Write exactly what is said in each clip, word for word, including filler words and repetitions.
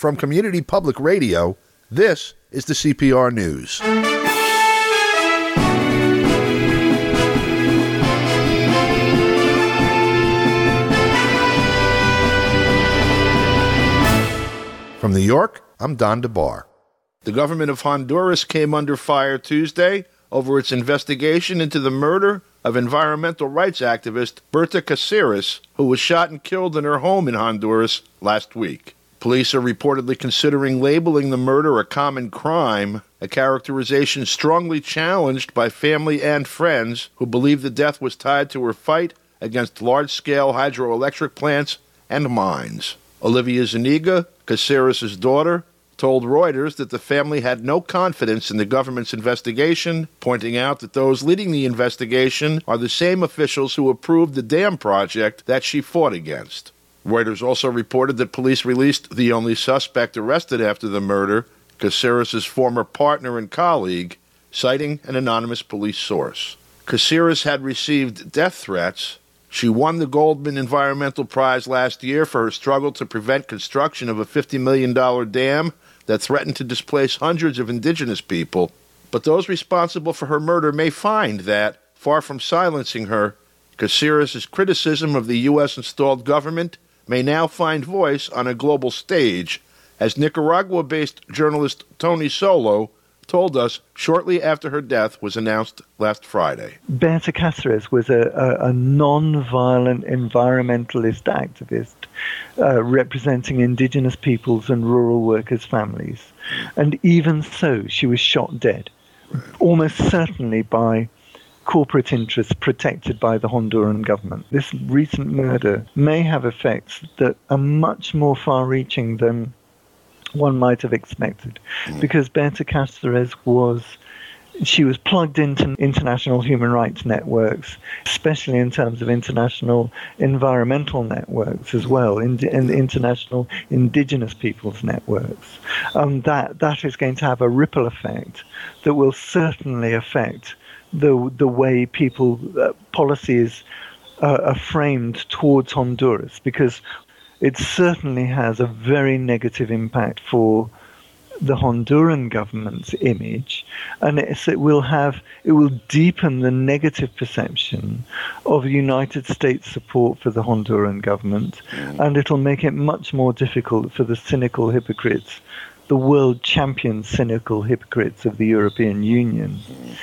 From Community Public Radio, this is the C P R News. From New York, I'm Don DeBar. The government of Honduras came under fire Tuesday over its investigation into the murder of environmental rights activist Berta Cáceres, who was shot and killed in her home in Honduras last week. Police are reportedly considering labeling the murder a common crime, a characterization strongly challenged by family and friends who believe the death was tied to her fight against large-scale hydroelectric plants and mines. Olivia Zuniga, Cáceres' daughter, told Reuters that the family had no confidence in the government's investigation, pointing out that those leading the investigation are the same officials who approved the dam project that she fought against. Reuters also reported that police released the only suspect arrested after the murder, Cáceres' former partner and colleague, citing an anonymous police source. Cáceres had received death threats. She won the Goldman Environmental Prize last year for her struggle to prevent construction of a fifty million dollars dam that threatened to displace hundreds of indigenous people. But those responsible for her murder may find that, far from silencing her, Cáceres' criticism of the U S-installed government may now find voice on a global stage, as Nicaragua-based journalist Tony Solo told us shortly after her death was announced last Friday. Berta Cáceres was a, a, a non-violent environmentalist activist uh, representing indigenous peoples and rural workers' families. And even so, she was shot dead, almost certainly by corporate interests protected by the Honduran government. This recent murder may have effects that are much more far-reaching than one might have expected, because Berta Cáceres was, she was plugged into international human rights networks, especially in terms of international environmental networks as well, and in, in international indigenous peoples networks. Um, that that is going to have a ripple effect that will certainly affect the the way people uh, policies uh, are framed towards Honduras, because it certainly has a very negative impact for the Honduran government's image, and it's, it will have it will deepen the negative perception of United States support for the Honduran government, and it'll make it much more difficult for the cynical hypocrites, the world champion cynical hypocrites of the European Union,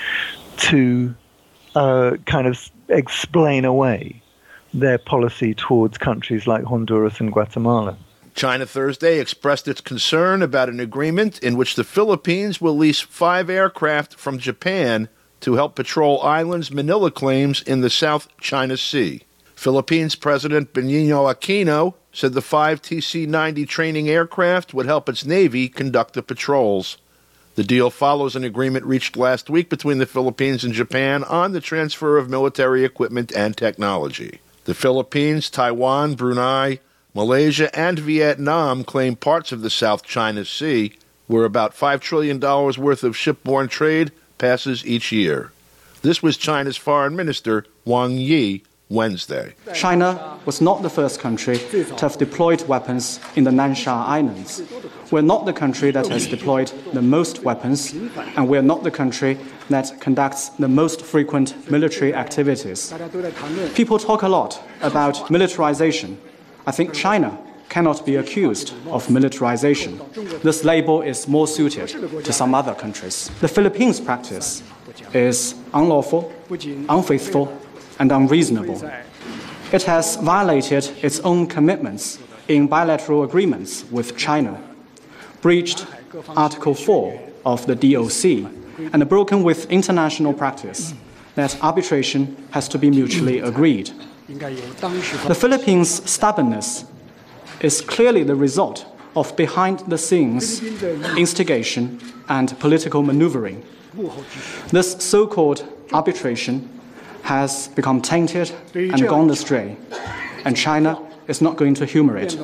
to uh, kind of explain away their policy towards countries like Honduras and Guatemala. China Thursday expressed its concern about an agreement in which the Philippines will lease five aircraft from Japan to help patrol islands Manila claims in the South China Sea. Philippines President Benigno Aquino said the five T C ninety training aircraft would help its Navy conduct the patrols. The deal follows an agreement reached last week between the Philippines and Japan on the transfer of military equipment and technology. The Philippines, Taiwan, Brunei, Malaysia, and Vietnam claim parts of the South China Sea, where about five trillion dollars worth of shipborne trade passes each year. This was China's Foreign Minister, Wang Yi, Wednesday. China was not the first country to have deployed weapons in the Nansha Islands. We're not the country that has deployed the most weapons, and we're not the country that conducts the most frequent military activities. People talk a lot about militarization. I think China cannot be accused of militarization. This label is more suited to some other countries. The Philippines' practice is unlawful, unfaithful, and unreasonable. It has violated its own commitments in bilateral agreements with China, breached Article four of the D O C, and broken with international practice that arbitration has to be mutually agreed. The Philippines' stubbornness is clearly the result of behind-the-scenes instigation and political maneuvering. This so-called arbitration has become tainted and gone astray, and China is not going to humor it.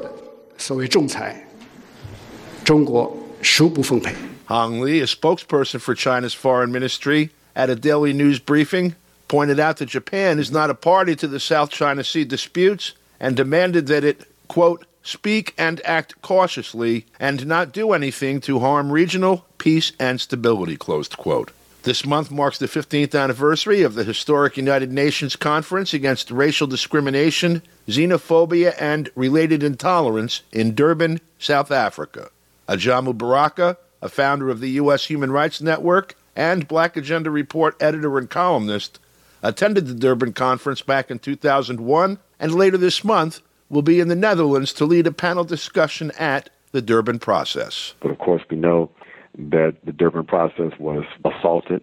Hong Li, a spokesperson for China's foreign ministry, at a daily news briefing, pointed out that Japan is not a party to the South China Sea disputes and demanded that it, quote, speak and act cautiously, and not do anything to harm regional peace and stability, closed quote. This month marks the fifteenth anniversary of the historic United Nations Conference Against Racial Discrimination, Xenophobia, and Related Intolerance in Durban, South Africa. Ajamu Baraka, a founder of the U S Human Rights Network and Black Agenda Report editor and columnist, attended the Durban conference back in two thousand one, and later this month will be in the Netherlands to lead a panel discussion at the Durban process. But of course, we know that the Durban process was assaulted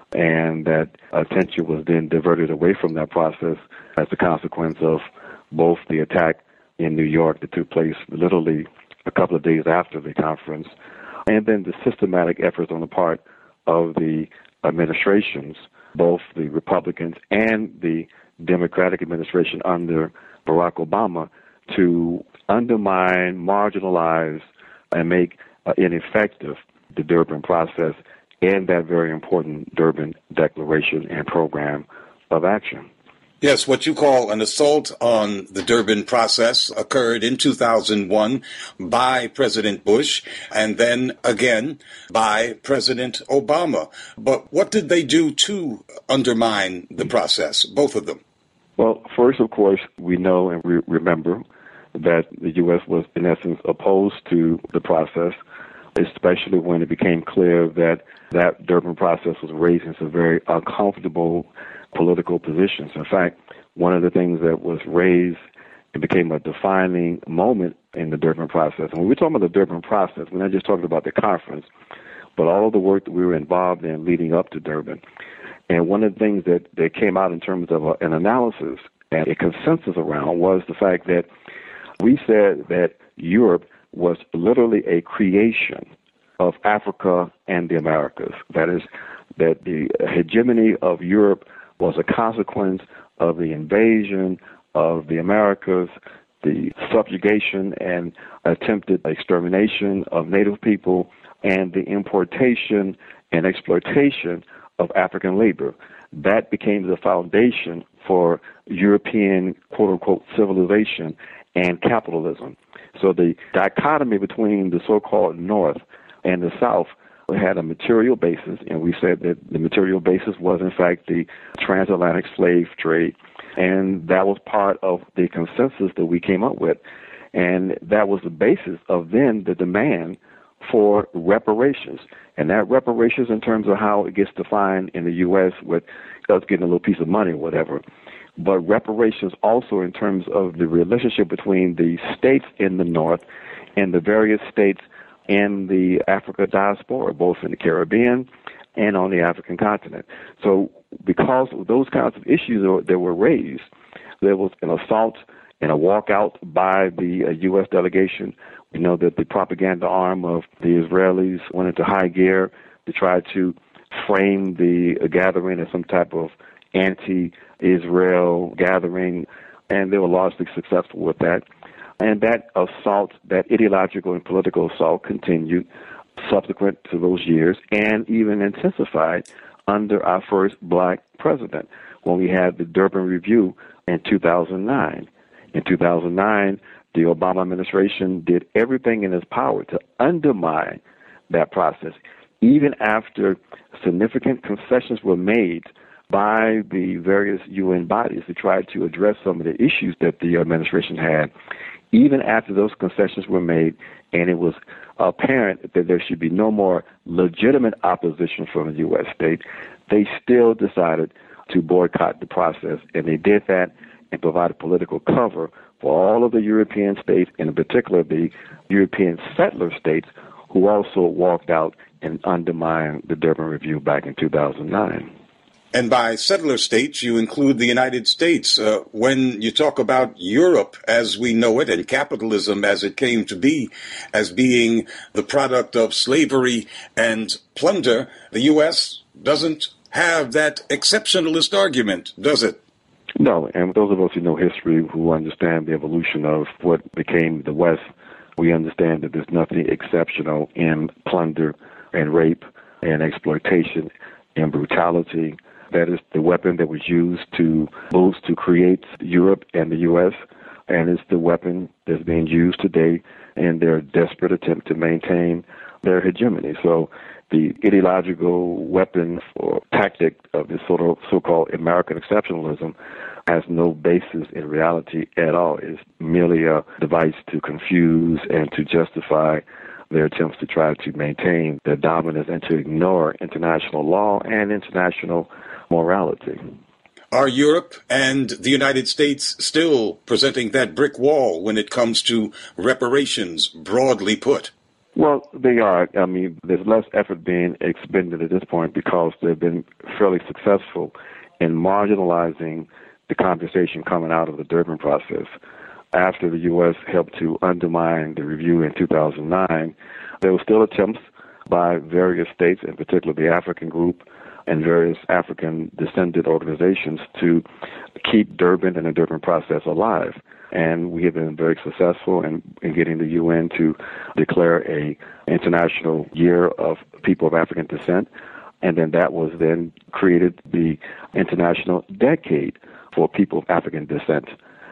and that attention was then diverted away from that process as a consequence of both the attack in New York that took place literally a couple of days after the conference, and then the systematic efforts on the part of the administrations, both the Republicans and the Democratic administration under Barack Obama, to undermine, marginalize, and make uh, ineffective the Durban process and that very important Durban Declaration and Program of Action. Yes, what you call an assault on the Durban process occurred in two thousand one by President Bush and then again by President Obama. But what did they do to undermine the process, both of them? Well, first, of course, we know and re- remember that the U S was, in essence, opposed to the process, especially when it became clear that that Durban process was raising some very uncomfortable political positions. In fact, one of the things that was raised, it became a defining moment in the Durban process. And when we're talking about the Durban process, we're not just talking about the conference, but all of the work that we were involved in leading up to Durban. And one of the things that, that came out in terms of a, an analysis and a consensus around was the fact that we said that Europe was literally a creation of Africa and the Americas. That is, that the hegemony of Europe was a consequence of the invasion of the Americas, the subjugation and attempted extermination of native people, and the importation and exploitation of African labor. That became the foundation for European, quote-unquote, civilization and capitalism. So the dichotomy between the so-called North and the South had a material basis, and we said that the material basis was, in fact, the transatlantic slave trade, and that was part of the consensus that we came up with, and that was the basis of then the demand for reparations. And that reparations in terms of how it gets defined in the U S with us getting a little piece of money or whatever, but reparations also in terms of the relationship between the states in the North and the various states in the Africa diaspora, both in the Caribbean and on the African continent. So because of those kinds of issues that were raised, there was an assault and a walkout by the uh, U S delegation. We know that the propaganda arm of the Israelis went into high gear to try to frame the uh, gathering as some type of anti-Israel gathering, and they were largely successful with that. And that assault, that ideological and political assault, continued subsequent to those years and even intensified under our first black president when we had the Durban Review in two thousand nine. In two thousand nine, the Obama administration did everything in its power to undermine that process, even after significant concessions were made by the various U N bodies to try to address some of the issues that the administration had. Even after those concessions were made and it was apparent that there should be no more legitimate opposition from the U S state, they still decided to boycott the process, and they did that and provided political cover for all of the European states, and in particular the European settler states, who also walked out and undermined the Durban Review back in two thousand nine. And by settler states, you include the United States. Uh, when you talk about Europe as we know it and capitalism as it came to be, as being the product of slavery and plunder, the U S doesn't have that exceptionalist argument, does it? No, and those of us who know history, who understand the evolution of what became the West, we understand that there's nothing exceptional in plunder and rape and exploitation and brutality. That is the weapon that was used to both to create Europe and the U S and it's the weapon that's being used today in their desperate attempt to maintain their hegemony. So the ideological weapon or tactic of this sort of so-called American exceptionalism has no basis in reality at all. It's merely a device to confuse and to justify their attempts to try to maintain their dominance and to ignore international law and international morality. Are Europe and the United States still presenting that brick wall when it comes to reparations, broadly put? Well, they are. I mean, there's less effort being expended at this point because they've been fairly successful in marginalizing the conversation coming out of the Durban process. After the U S helped to undermine the review in two thousand nine, there were still attempts by various states, in particular the African group and various African-descended organizations, to keep Durban and the Durban process alive. And we have been very successful in, in getting the U N to declare a international year of people of African descent. And then that was then created the International Decade for People of African Descent.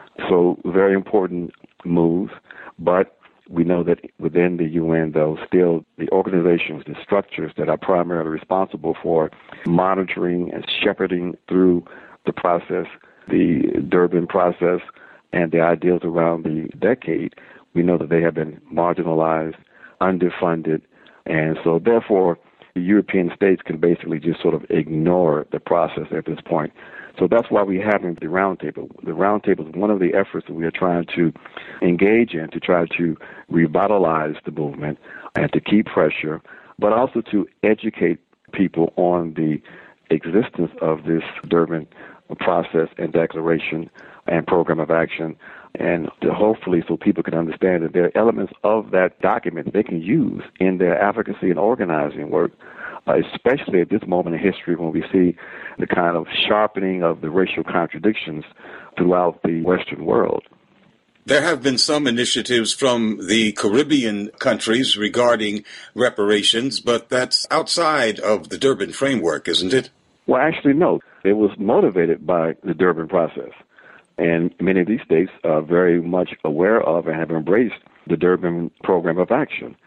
So very important moves, but we know that within the U N, though, still the organizations, the structures that are primarily responsible for monitoring and shepherding through the process, the Durban process, and the ideals around the decade, we know that they have been marginalized, underfunded, and so therefore the European states can basically just sort of ignore the process at this point. So that's why we're having the roundtable. The roundtable is one of the efforts that we are trying to engage in to try to revitalize the movement and to keep pressure, but also to educate people on the existence of this Durban process and declaration and program of action, and to hopefully so people can understand that there are elements of that document they can use in their advocacy and organizing work, uh, especially at this moment in history when we see the kind of sharpening of the racial contradictions throughout the Western world. There have been some initiatives from the Caribbean countries regarding reparations, but that's outside of the Durban framework, isn't it? Well, actually, no. It was motivated by the Durban process. And many of these states are very much aware of and have embraced the Durban program of action.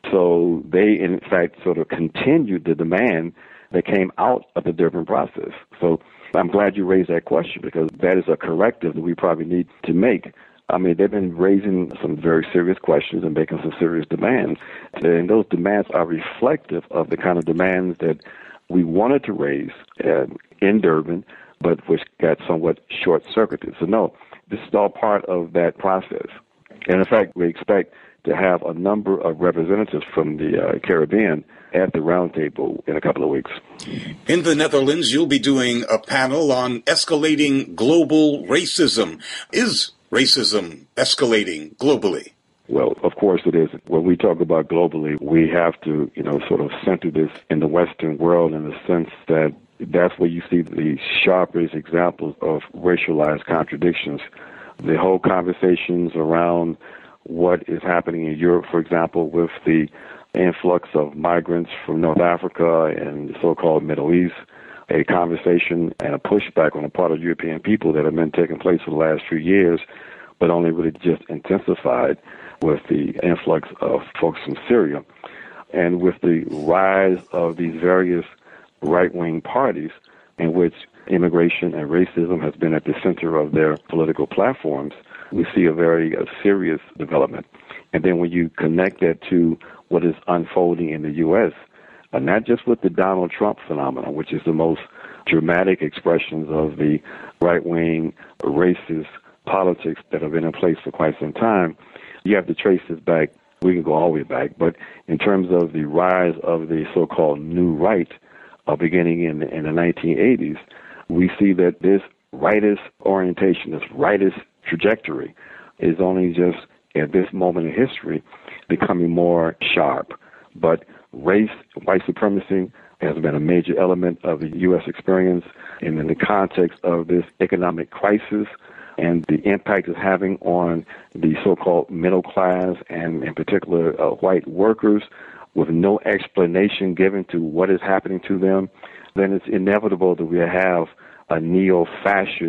So they, in fact, sort of continued the demand that came out of the Durban process. So I'm glad you raised that question because that is a corrective that we probably need to make. I mean, they've been raising some very serious questions and making some serious demands. And those demands are reflective of the kind of demands that we wanted to raise uh, in Durban, but which got somewhat short-circuited. So no, this is all part of that process. And in fact, we expect to have a number of representatives from the uh, Caribbean at the roundtable in a couple of weeks. In the Netherlands, you'll be doing a panel on escalating global racism. Is racism escalating globally? Well, of course it is. When we talk about globally, we have to, you know, sort of center this in the Western world in the sense that that's where you see the sharpest examples of racialized contradictions. The whole conversations around what is happening in Europe, for example, with the influx of migrants from North Africa and the so-called Middle East, a conversation and a pushback on the part of European people that have been taking place for the last few years, but only really just intensified with the influx of folks from Syria. And with the rise of these various right-wing parties in which immigration and racism has been at the center of their political platforms, we see a very uh, serious development. And then when you connect that to what is unfolding in the U S, uh, not just with the Donald Trump phenomenon, which is the most dramatic expressions of the right-wing racist politics that have been in place for quite some time, you have to trace this back. We can go all the way back, but in terms of the rise of the so-called new right, uh, beginning in, in the nineteen eighties, we see that this rightist orientation, this rightist trajectory is only just at this moment in history becoming more sharp. But race, white supremacy has been a major element of the U S experience, and in the context of this economic crisis and the impact it's having on the so-called middle class and in particular uh, white workers with no explanation given to what is happening to them, then it's inevitable that we have a neo-fascist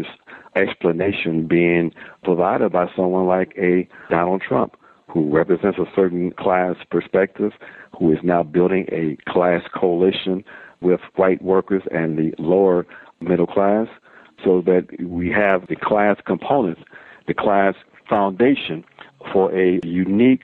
explanation being provided by someone like a Donald Trump, who represents a certain class perspective, who is now building a class coalition with white workers and the lower middle class, so that we have the class components, the class foundation for a unique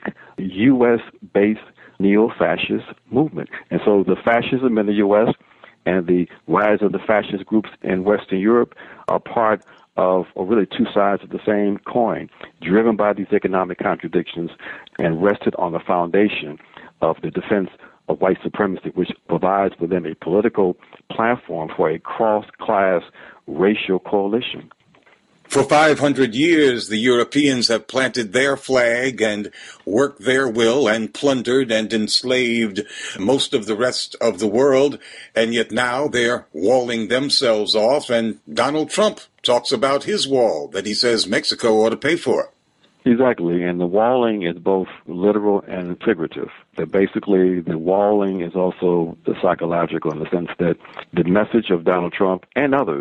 U S-based neo-fascist movement. And so the fascism in the U S and the rise of the fascist groups in Western Europe are part of, or really two sides of the same coin, driven by these economic contradictions and rested on the foundation of the defense of white supremacy, which provides for them a political platform for a cross-class racial coalition. For five hundred years, the Europeans have planted their flag and worked their will and plundered and enslaved most of the rest of the world, and yet now they're walling themselves off, and Donald Trump talks about his wall that he says Mexico ought to pay for. Exactly, and the walling is both literal and figurative. That basically the walling is also the psychological, in the sense that the message of Donald Trump and others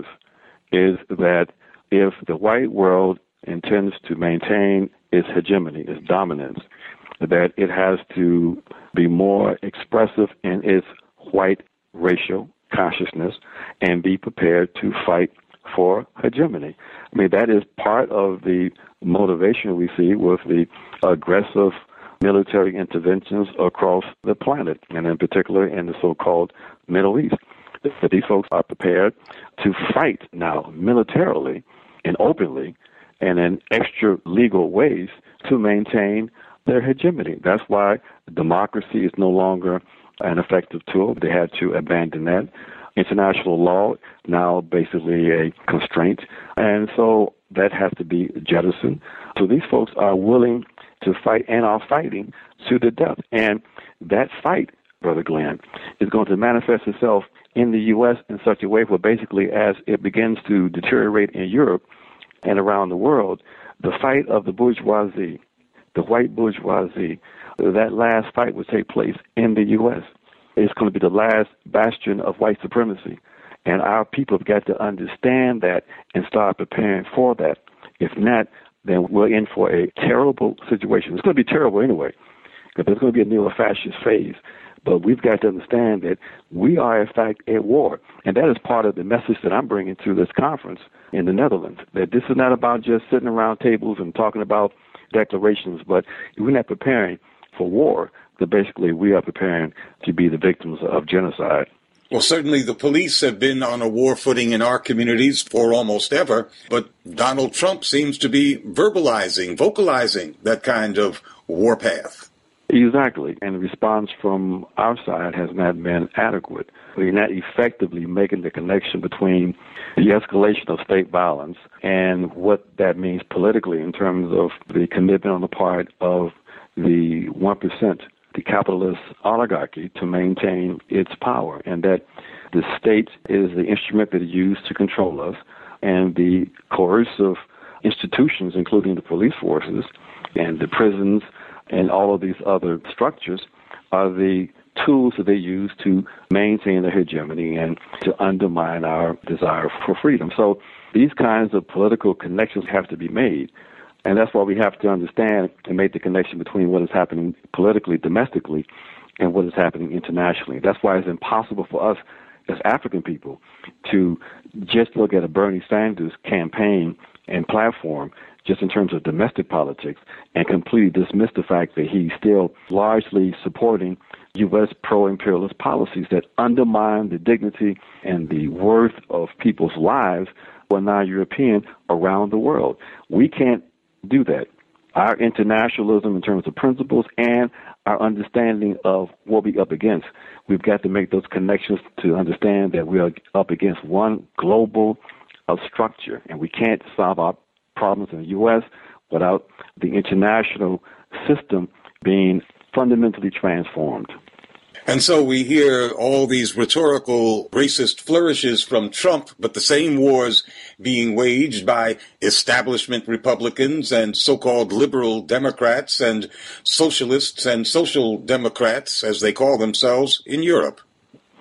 is that if the white world intends to maintain its hegemony, its dominance, that it has to be more expressive in its white racial consciousness and be prepared to fight for hegemony. I mean, that is part of the motivation we see with the aggressive military interventions across the planet, and in particular in the so-called Middle East. That these folks are prepared to fight now militarily and openly and in extra legal ways to maintain their hegemony. That's why democracy is no longer an effective tool. They had to abandon that. International law now basically a constraint, and so that has to be jettisoned. So these folks are willing to fight and are fighting to the death. And that fight, Brother Glenn, is going to manifest itself in the U S in such a way where basically as it begins to deteriorate in Europe and around the world, the fight of the bourgeoisie, the white bourgeoisie, that last fight will take place in the U S It's going to be the last bastion of white supremacy. And our people have got to understand that and start preparing for that. If not, then we're in for a terrible situation. It's going to be terrible anyway, because there's going to be a neo-fascist phase. But we've got to understand that we are, in fact, at war. And that is part of the message that I'm bringing to this conference in the Netherlands, that this is not about just sitting around tables and talking about declarations, but we're not preparing for war, that basically we are preparing to be the victims of genocide. Well, certainly the police have been on a war footing in our communities for almost ever, but Donald Trump seems to be verbalizing, vocalizing that kind of warpath. Exactly. And the response from our side has not been adequate. We're not effectively making the connection between the escalation of state violence and what that means politically in terms of the commitment on the part of the one percent, the capitalist oligarchy, to maintain its power, and that the state is the instrument that is used to control us, and the coercive institutions, including the police forces and the prisons and all of these other structures, are the tools that they use to maintain their hegemony and to undermine our desire for freedom. So these kinds of political connections have to be made. And that's why we have to understand and make the connection between what is happening politically, domestically, and what is happening internationally. That's why it's impossible for us as African people to just look at a Bernie Sanders campaign and platform just in terms of domestic politics and completely dismiss the fact that he's still largely supporting U S pro-imperialist policies that undermine the dignity and the worth of people's lives who are non-European around the world. We can't do that. Our internationalism in terms of principles and our understanding of what we're up against, we've got to make those connections to understand that we are up against one global uh, structure, and we can't solve our problems in the U S without the international system being fundamentally transformed. And so we hear all these rhetorical racist flourishes from Trump, but the same wars being waged by establishment Republicans and so-called liberal Democrats and socialists and social democrats, as they call themselves, in Europe.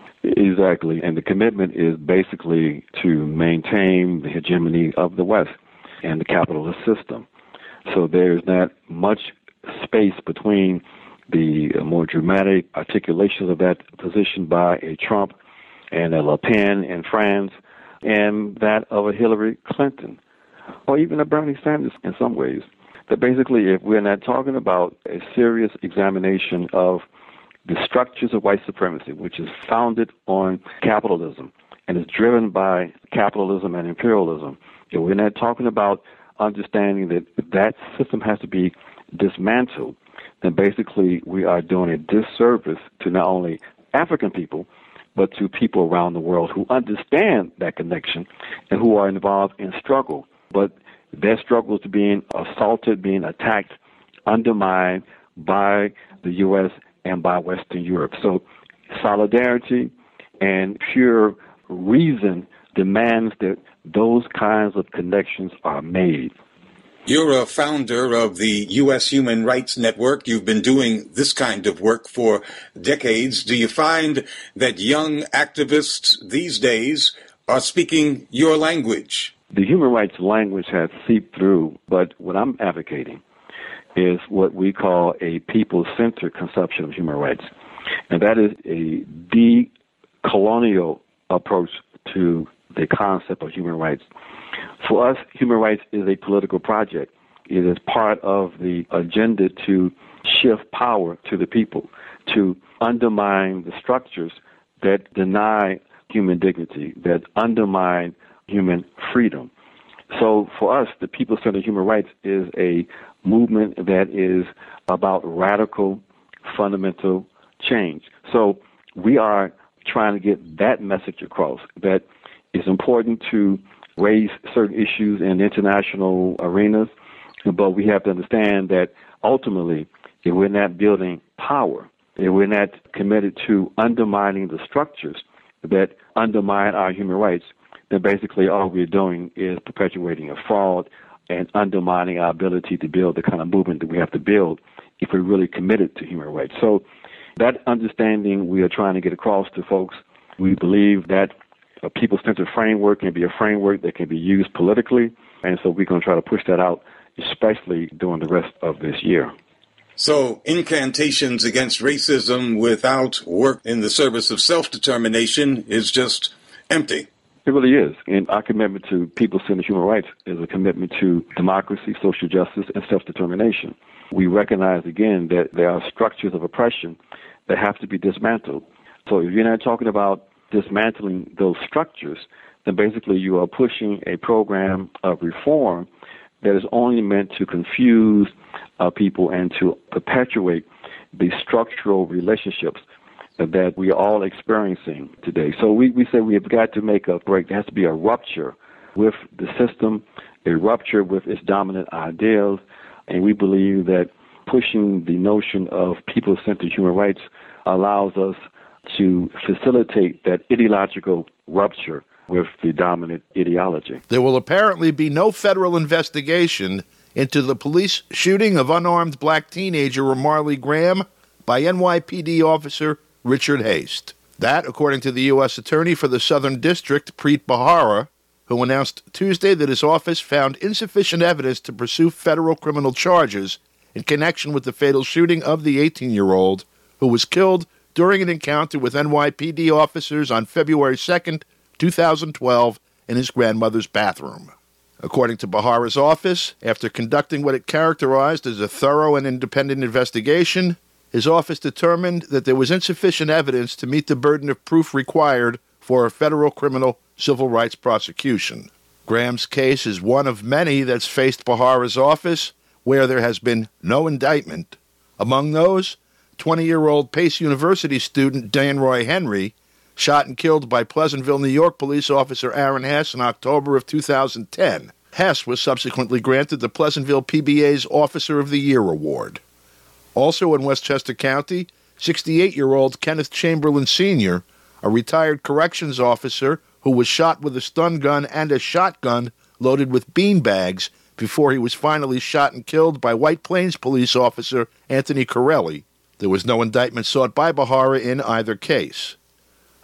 Exactly. And the commitment is basically to maintain the hegemony of the West and the capitalist system. So there's not much space between the more dramatic articulations of that position by a Trump and a Le Pen in France and that of a Hillary Clinton or even a Bernie Sanders in some ways. That basically, if we're not talking about a serious examination of the structures of white supremacy, which is founded on capitalism and is driven by capitalism and imperialism, if we're not talking about understanding that that system has to be dismantled, then basically we are doing a disservice to not only African people, but to people around the world who understand that connection and who are involved in struggle. But their struggle is being assaulted, being attacked, undermined by the U S and by Western Europe. So solidarity and pure reason demands that those kinds of connections are made. You're a founder of the U S Human Rights Network. You've been doing this kind of work for decades. Do you find that young activists these days are speaking your language? The human rights language has seeped through, but what I'm advocating is what we call a people-centered conception of human rights. And that is a decolonial approach to the concept of human rights. For us, human rights is a political project. It is part of the agenda to shift power to the people, to undermine the structures that deny human dignity, that undermine human freedom. So for us, the people-centered human rights is a movement that is about radical, fundamental change. So we are trying to get that message across, that it's important to raise certain issues in international arenas, but we have to understand that ultimately, if we're not building power, if we're not committed to undermining the structures that undermine our human rights, then basically all we're doing is perpetuating a fraud and undermining our ability to build the kind of movement that we have to build if we're really committed to human rights. So that understanding we are trying to get across to folks. We believe that a people-centered framework can be a framework that can be used politically, and so we're going to try to push that out, especially during the rest of this year. So incantations against racism without work in the service of self-determination is just empty. It really is. And our commitment to people-centered human rights is a commitment to democracy, social justice, and self-determination. We recognize, again, that there are structures of oppression that have to be dismantled. So if you're not talking about dismantling those structures, then basically you are pushing a program of reform that is only meant to confuse uh, people and to perpetuate the structural relationships that we are all experiencing today. So we, we say we have got to make a break. There has to be a rupture with the system, a rupture with its dominant ideals, and we believe that pushing the notion of people-centered human rights allows us to facilitate that ideological rupture with the dominant ideology. There will apparently be no federal investigation into the police shooting of unarmed black teenager Ramarley Graham by N Y P D officer Richard Haste. That, according to the U S Attorney for the Southern District, Preet Bharara, who announced Tuesday that his office found insufficient evidence to pursue federal criminal charges in connection with the fatal shooting of the eighteen-year-old who was killed during an encounter with N Y P D officers on February second, two thousand twelve, in his grandmother's bathroom. According to Bharara's office, after conducting what it characterized as a thorough and independent investigation, his office determined that there was insufficient evidence to meet the burden of proof required for a federal criminal civil rights prosecution. Graham's case is one of many that's faced Bharara's office where there has been no indictment. Among those, twenty-year-old Pace University student Dan Roy Henry, shot and killed by Pleasantville, New York police officer Aaron Hess in October of two thousand ten. Hess was subsequently granted the Pleasantville P B A's Officer of the Year award. Also in Westchester County, sixty-eight-year-old Kenneth Chamberlain Senior, a retired corrections officer who was shot with a stun gun and a shotgun loaded with bean bags before he was finally shot and killed by White Plains police officer Anthony Corelli. There was no indictment sought by Bharara in either case.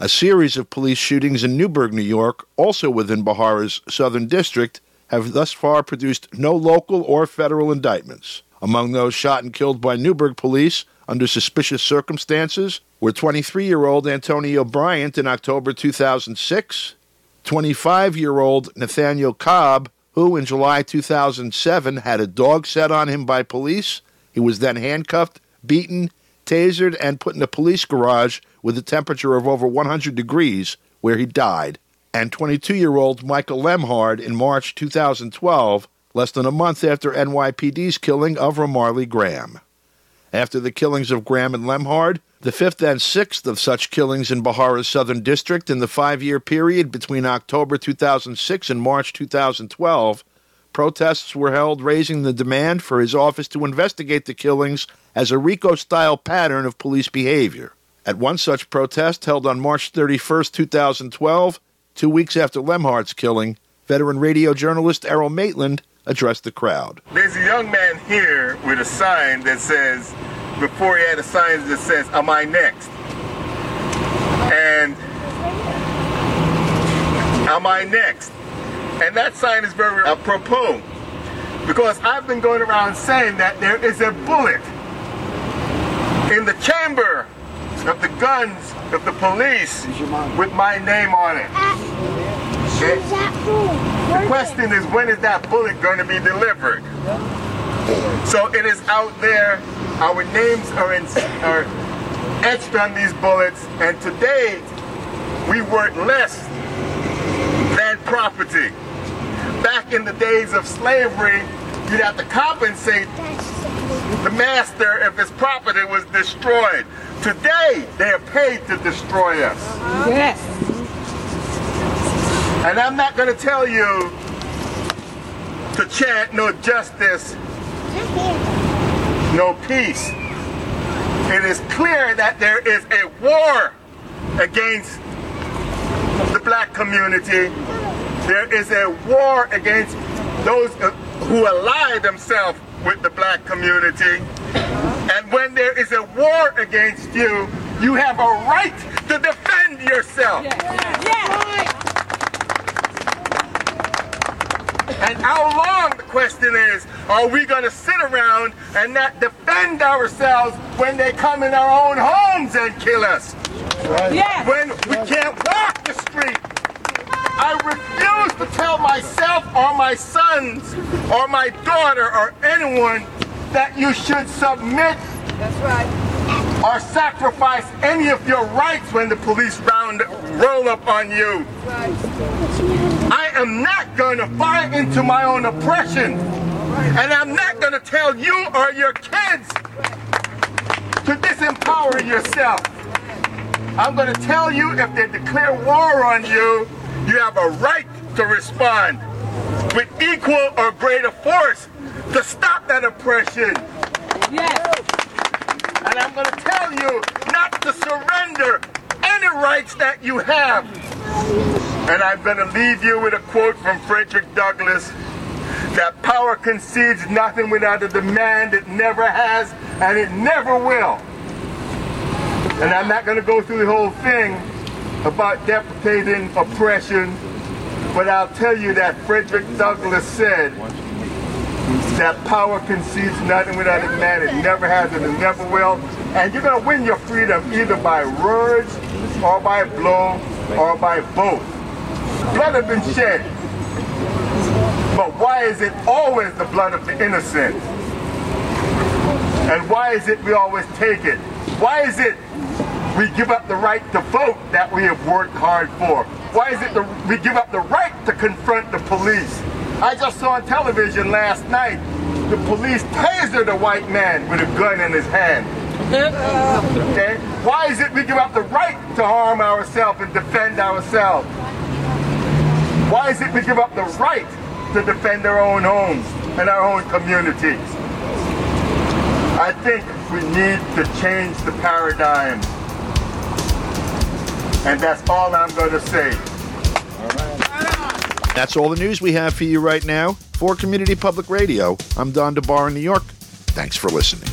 A series of police shootings in Newburgh, New York, also within Bihara's Southern District, have thus far produced no local or federal indictments. Among those shot and killed by Newburgh police under suspicious circumstances were twenty-three-year-old Antonio Bryant in October two thousand six, twenty-five-year-old Nathaniel Cobb, who in July two thousand seven had a dog set on him by police. He was then handcuffed, beaten, tasered, and put in a police garage with a temperature of over one hundred degrees, where he died. And twenty-two-year-old Michael Lemhard in March two thousand twelve, less than a month after N Y P D's killing of Ramarley Graham. After the killings of Graham and Lemhard, the fifth and sixth of such killings in Bihara's Southern District in the five-year period between October two thousand six and March two thousand twelve, protests were held raising the demand for his office to investigate the killings as a RICO-style pattern of police behavior. At one such protest held on March thirty-first, two thousand twelve, two weeks after Lemhard's killing, veteran radio journalist Errol Maitland addressed the crowd. There's a young man here with a sign that says, before he had a sign that says, "Am I next?" And, "Am I next?" And that sign is very apropos, because I've been going around saying that there is a bullet in the chamber of the guns of the police with my name on it. Okay? The question is, when is that bullet going to be delivered? So it is out there. Our names are, in, are etched on these bullets, and today we worth less than property. Back in the days of slavery, you'd have to compensate the master if his property was destroyed. Today, they are paid to destroy us. Yes. And I'm not going to tell you to chant no justice, no peace. It is clear that there is a war against the black community. There is a war against those who ally themselves with the black community. And when there is a war against you, you have a right to defend yourself. Yes. Yes. And how long, the question is, are we going to sit around and not defend ourselves when they come in our own homes and kill us? Yes. When we can't walk the street. I refuse to tell myself or my sons or my daughter or anyone that you should submit. That's right. Or sacrifice any of your rights when the police round roll up on you. Right. I am not going to buy into my own oppression. And I'm not going to tell you or your kids to disempower yourself. I'm going to tell you, if they declare war on you, you have a right to respond with equal or greater force to stop that oppression. Yes. And I'm going to tell you not to surrender any rights that you have. And I'm going to leave you with a quote from Frederick Douglass, that power concedes nothing without a demand. It never has, and it never will. And I'm not going to go through the whole thing about deprecating oppression, but I'll tell you that Frederick Douglass said that power concedes nothing without a demand. It never has, and it never will. And you're going to win your freedom either by words or by blow or by both. Blood has been shed. But why is it always the blood of the innocent? And why is it we always take it? Why is it we give up the right to vote that we have worked hard for? Why is it the, we give up the right to confront the police? I just saw on television last night, the police tasered a white man with a gun in his hand. Okay? Why is it we give up the right to harm ourselves and defend ourselves? Why is it we give up the right to defend our own homes and our own communities? I think we need to change the paradigm. And that's all I'm going to say. All right. That's all the news we have for you right now. For Community Public Radio, I'm Don DeBar in New York. Thanks for listening.